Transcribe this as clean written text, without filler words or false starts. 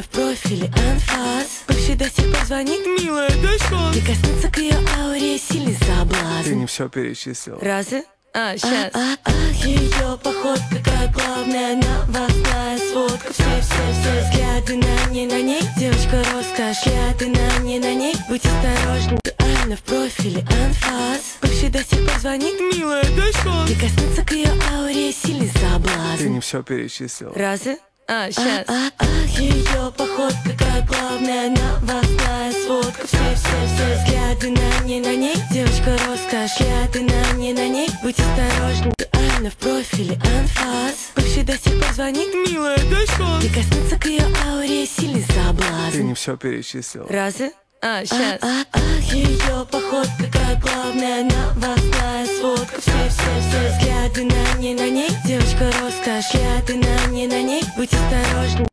в профиле анфас. Бывший до сих пор звонит: милая, дай шанс. Прикоснуться к ее ауре — сильный соблазн. Ты не все перечислил. Разве? Сейчас. Ее походка как главная новостная сводка. Все взгляды на ней. Девочка роскошь, взгляды на ней. Будь осторожна, реально в профиле анфас. Бывший до сих пор звонит: милая, дай шанс. Прикоснуться к ее ауре — сильный соблазн. Ты не все перечислил. Разве? Сейчас. Ее походка как главная новостная сводка. Все взгляды на ней. Девочка роскошь, взгляды на ней. Будь осторожна, реально в профиле анфас. Бывший до сих пор звонит: милая, дай шанс. Прикоснуться к ее ауре — сильный соблазн. Ты не все перечислил. Разве? Сейчас. Ее походка как главная новостная сводка. Все взгляды на ней. Девочка роскошь, взгляды на ней. Будь осторожна.